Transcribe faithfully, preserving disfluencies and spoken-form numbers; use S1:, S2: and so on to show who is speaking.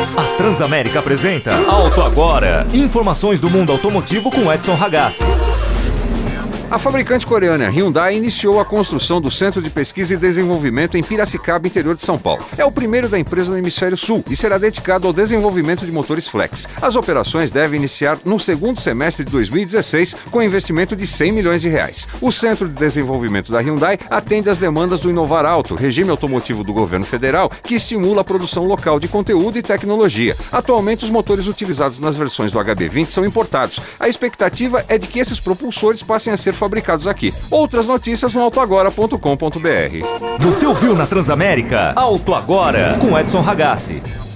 S1: A Transamérica apresenta Auto Agora. Informações do mundo automotivo com Edson Ragazzi.
S2: A fabricante coreana Hyundai iniciou a construção do Centro de Pesquisa e Desenvolvimento em Piracicaba, interior de São Paulo. É o primeiro da empresa no Hemisfério Sul e será dedicado ao desenvolvimento de motores flex. As operações devem iniciar no segundo semestre de dois mil e dezesseis com investimento de cem milhões de reais. O Centro de Desenvolvimento da Hyundai atende às demandas do Inovar Alto, regime automotivo do governo federal, que estimula a produção local de conteúdo e tecnologia. Atualmente, os motores utilizados nas versões do H B vinte são importados. A expectativa é de que esses propulsores passem a ser fabricados aqui. Outras notícias no auto agora ponto com ponto b r.
S1: Você ouviu na Transamérica? Auto Agora, com Edson Ragazzi.